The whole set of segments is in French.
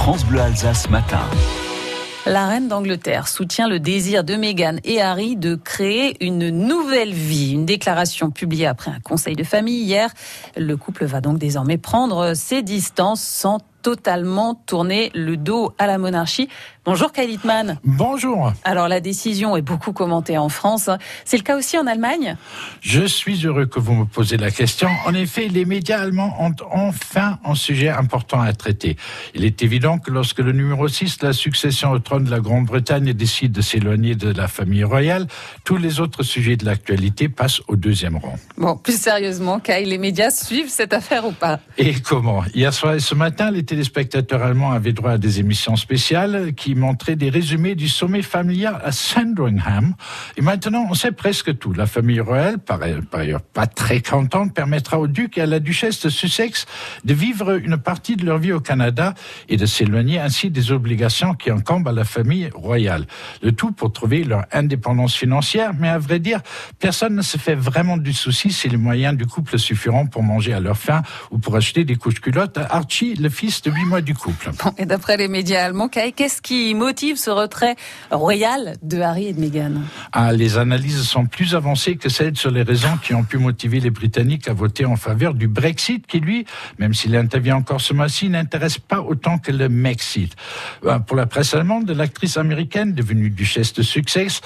France Bleu Alsace matin. La reine d'Angleterre soutient le désir de Meghan et Harry de créer une nouvelle vie. Une déclaration publiée après un conseil de famille hier. Le couple va donc désormais prendre ses distances sans totalement tourner le dos à la monarchie. Bonjour Kai Littmann. Bonjour. Alors la décision est beaucoup commentée en France. C'est le cas aussi en Allemagne ? Je suis heureux que vous me posiez la question. En effet, les médias allemands ont enfin un sujet important à traiter. Il est évident que lorsque le numéro 6 de la succession au trône de la Grande-Bretagne décide de s'éloigner de la famille royale, tous les autres sujets de l'actualité passent au deuxième rang. Bon, plus sérieusement, Kai, les médias suivent cette affaire ou pas ? Et comment ? Hier soir et ce matin, les téléspectateurs allemands avaient droit à des émissions spéciales qui montraient des résumés du sommet familial à Sandringham. Et maintenant, on sait presque tout. La famille royale, par ailleurs pas très contente, permettra au duc et à la duchesse de Sussex de vivre une partie de leur vie au Canada et de s'éloigner ainsi des obligations qui incombent à la famille royale. Le tout pour trouver leur indépendance financière, mais à vrai dire, personne ne se fait vraiment du souci si les moyens du couple suffiront pour manger à leur faim ou pour acheter des couches-culottes à Archie, le fils de 8 mois du couple. Bon, et d'après les médias allemands, Kai, qu'est-ce qui motive ce retrait royal de Harry et de Meghan ? Les analyses sont plus avancées que celles sur les raisons qui ont pu motiver les Britanniques à voter en faveur du Brexit, qui lui, même s'il intervient encore ce mois-ci, n'intéresse pas autant que le Mexit. Pour la presse allemande, l'actrice américaine, devenue duchesse de Sussex,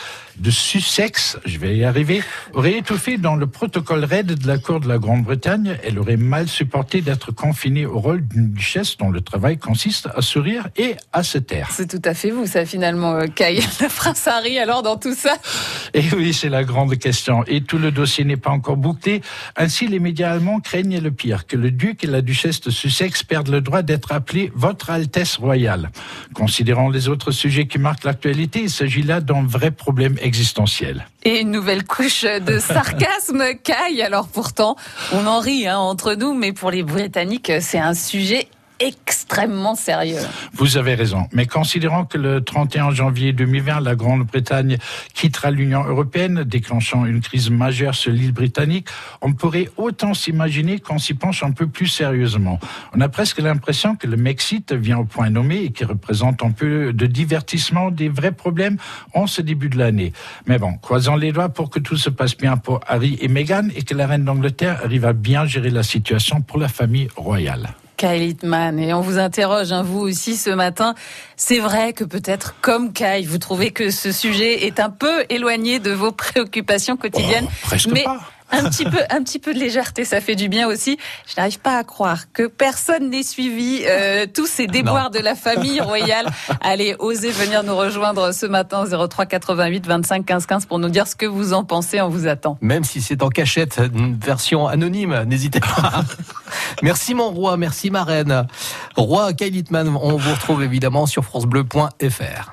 je vais y arriver, aurait étouffé dans le protocole raide de la cour de la Grande-Bretagne. Elle aurait mal supporté d'être confinée au rôle d'une duchesse dont le travail consiste à sourire et à se taire. C'est tout à fait vous, ça, finalement, Kai. Le prince Harry, alors, dans tout ça ? Et oui, c'est la grande question. Et tout le dossier n'est pas encore bouclé. Ainsi, les médias allemands craignent le pire, que le duc et la duchesse de Sussex perdent le droit d'être appelés « Votre Altesse Royale ». Considérant les autres sujets qui marquent l'actualité, il s'agit là d'un vrai problème existentiel. Et une nouvelle couche de sarcasme, Kai. Alors pourtant, on en rit entre nous, mais pour les Britanniques, c'est un sujet extrêmement sérieux. Vous avez raison, mais considérant que le 31 janvier 2020, la Grande-Bretagne quittera l'Union européenne, déclenchant une crise majeure sur l'île britannique, on pourrait autant s'imaginer qu'on s'y penche un peu plus sérieusement. On a presque l'impression que le Mexit vient au point nommé et qui représente un peu de divertissement des vrais problèmes en ce début de l'année. Mais bon, croisons les doigts pour que tout se passe bien pour Harry et Meghan et que la reine d'Angleterre arrive à bien gérer la situation pour la famille royale. Kai Littmann, et on vous interroge, vous aussi, ce matin. C'est vrai que peut-être, comme Kai, vous trouvez que ce sujet est un peu éloigné de vos préoccupations quotidiennes. Presque pas. Un petit peu de légèreté, ça fait du bien aussi. Je n'arrive pas à croire que personne n'ait suivi tous ces déboires de la famille royale. Allez, osez venir nous rejoindre ce matin 03 88 25 15 15 pour nous dire ce que vous en pensez. On vous attend. Même si c'est en cachette, une version anonyme, n'hésitez pas. Merci mon roi, merci ma reine. Roi Kai Littmann, on vous retrouve évidemment sur francebleu.fr.